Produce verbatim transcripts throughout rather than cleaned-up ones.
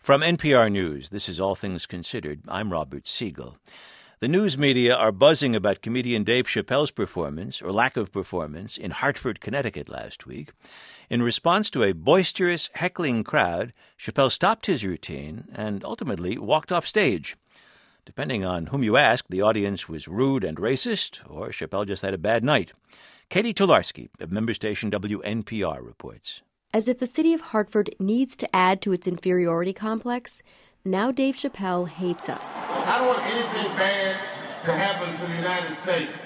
From N P R News, this is All Things Considered. I'm Robert Siegel. The news media are buzzing about comedian Dave Chappelle's performance, or lack of performance, in Hartford, Connecticut last week. In response to a boisterous, heckling crowd, Chappelle stopped his routine and ultimately walked off stage. Depending on whom you ask, the audience was rude and racist, or Chappelle just had a bad night. Katie Tolarski of member station W N P R reports. As if the city of Hartford needs to add to its inferiority complex, now Dave Chappelle hates us. I don't want anything bad to happen to the United States.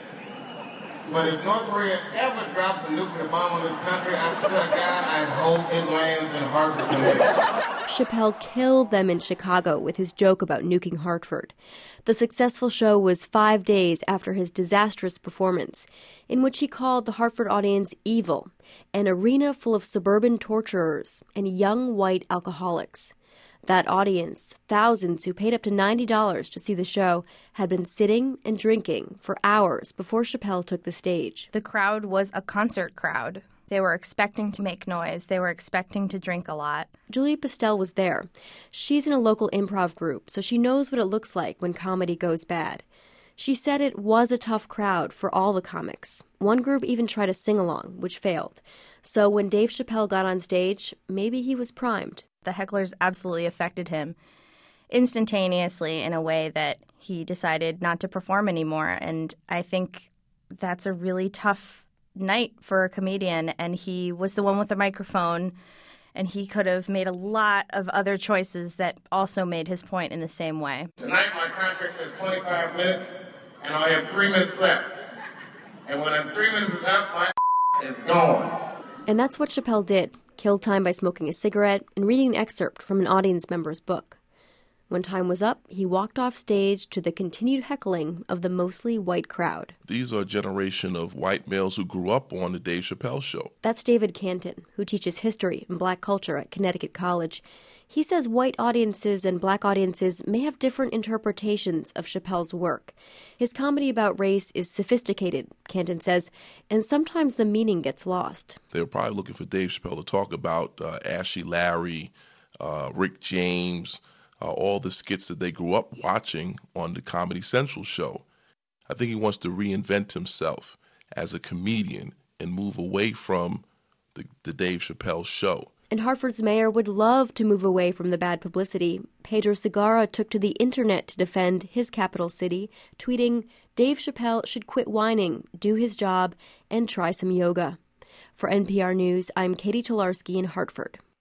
But if North Korea ever drops a nuclear bomb on this country, I swear to God, I hope it lands in Hartford, Connecticut. Chappelle killed them in Chicago with his joke about nuking Hartford. The successful show was five days after his disastrous performance, in which he called the Hartford audience evil, an arena full of suburban torturers and young white alcoholics. That audience, thousands who paid up to ninety dollars to see the show, had been sitting and drinking for hours before Chappelle took the stage. The crowd was a concert crowd. They were expecting to make noise. They were expecting to drink a lot. Julia Pastel was there. She's in a local improv group, so she knows what it looks like when comedy goes bad. She said it was a tough crowd for all the comics. One group even tried to sing along, which failed. So when Dave Chappelle got on stage, maybe he was primed. The hecklers absolutely affected him instantaneously in a way that he decided not to perform anymore. And I think that's a really tough night for a comedian. And he was the one with the microphone, and he could have made a lot of other choices that also made his point in the same way. Tonight my contract says twenty-five minutes, and I have three minutes left. And when I'm three minutes is up, my is gone. And that's what Chappelle did. Killed time by smoking a cigarette and reading an excerpt from an audience member's book. When time was up, he walked off stage to the continued heckling of the mostly white crowd. These are a generation of white males who grew up on the Dave Chappelle Show. That's David Canton, who teaches history and black culture at Connecticut College. He says white audiences and black audiences may have different interpretations of Chappelle's work. His comedy about race is sophisticated, Canton says, and sometimes the meaning gets lost. They were probably looking for Dave Chappelle to talk about uh, Ashley Larry, uh, Rick James, uh, all the skits that they grew up watching on the Comedy Central show. I think he wants to reinvent himself as a comedian and move away from the, the Dave Chappelle Show. And Hartford's mayor would love to move away from the bad publicity. Pedro Segarra took to the internet to defend his capital city, tweeting, "Dave Chappelle should quit whining, do his job, and try some yoga." For N P R News, I'm Katie Tolarski in Hartford.